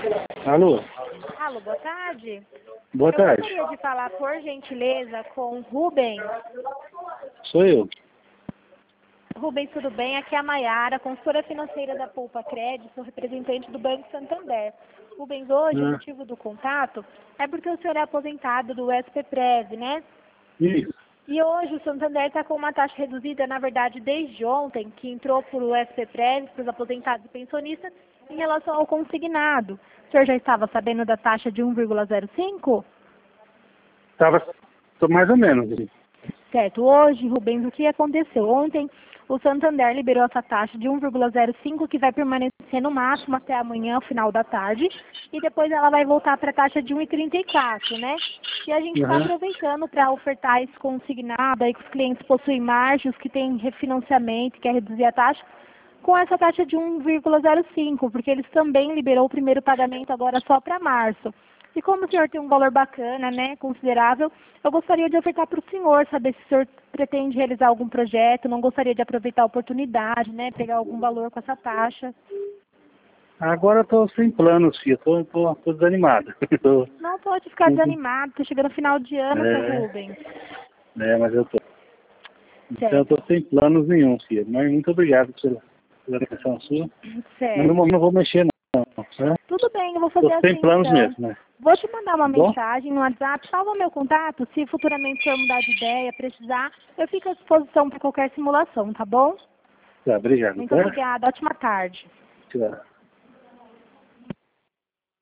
Alô? Alô, boa tarde. Boa tarde. Eu gostaria de falar, por gentileza, com o Rubens. Sou eu. Rubens, tudo bem? Aqui é a Maiara, consultora financeira da Poupa Crédito, sou representante do Banco Santander. Rubens, hoje o motivo do contato é porque o senhor é aposentado do SPPrev, né? Isso. E hoje o Santander está com uma taxa reduzida, na verdade, desde ontem, que entrou para o SPPrev, para os aposentados e pensionistas, em relação ao consignado. O senhor já estava sabendo da taxa de 1,05? Tô mais ou menos. Certo. Hoje, Rubens, o que aconteceu? Ontem, o Santander liberou essa taxa de 1,05, que vai permanecer no máximo até amanhã, final da tarde, e depois ela vai voltar para a taxa de 1,34, né? E a gente está aproveitando para ofertar esse consignado aí que os clientes possuem margens, que têm refinanciamento, quer reduzir a taxa, com essa taxa de 1,05, porque eles também liberou o primeiro pagamento agora só para março. E como o senhor tem um valor bacana, né, considerável, eu gostaria de ofertar para o senhor, saber se o senhor pretende realizar algum projeto, não gostaria de aproveitar a oportunidade, né, pegar algum valor com essa taxa. Agora estou sem planos, filha. Tô desanimado. Não pode ficar desanimado, está chegando final de ano, seu Rubens. Mas eu tô. Então eu Certo. tô sem planos nenhum, filha. Mas muito obrigado pela atenção sua. Certo. Mas não vou mexer não. Né? Tudo bem, eu vou fazer Tô assim, sem planos então. mesmo, né? Vou te mandar uma Tá bom? mensagem no WhatsApp, salva meu contato, se futuramente o senhor mudar de ideia, precisar, eu fico à disposição para qualquer simulação, tá bom? Tá, obrigado, Muito tá? obrigada, ótima tarde. Tchau.